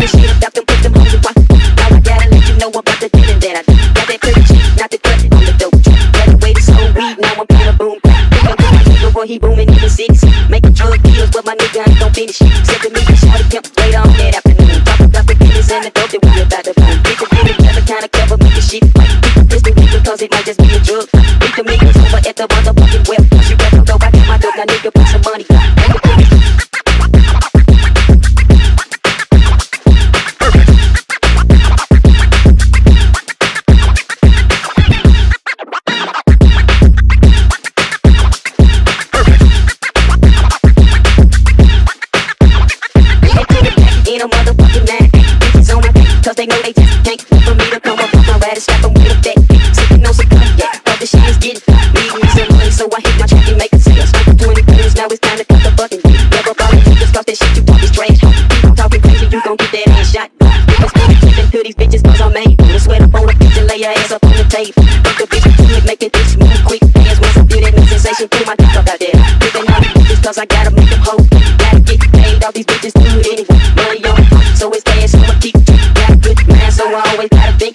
shit about them, put them hoes in pocket. Now I gotta let you know about the dealing that I do. Got that pretty chick, not the cut on the dope. Graduated so weed, now I'm playing a boom. Think I'm my nigga, boy, he booming in the cities. Making drug deals, but my nigga ain't gon' finish. Said to me, shawty pimp, later on that afternoon. Talk about the business and the dope that we about to boom. People get together, kinda cover, make the shit right. People pistol me because it might just be a drug. Beat the niggas over at the motherfucking well. She better go back to my dope, now nigga put some money. In a motherfucking man, bitches on my back, cause they know they just can't wait for me to come up off my rat and slap them with a bat. Sippin' on some cognac, but the shit is getting need me some money, so I hit my track and make a sale. Smoking 20 pills, now it's time to cut the fucking dick. Never bought it, just cause that shit you talk is trash. Keep on talking crazy, you gon' get that ass shot. Niggas steady flippin' to these bitches cause I'm made. Put a sweat up on the bitch and lay your ass up on the table. Fuck the bitch to it, make it bitch move quick. Dance once I feel that new sensation through my dick up out there. Flippin' all these bitches cause I gotta make them hoes. Gotta get paid, all these bitches do it anyway. Money on so it's cash, so I keep got a good man, so I always gotta think.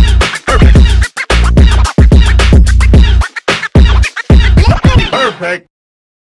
Perfect.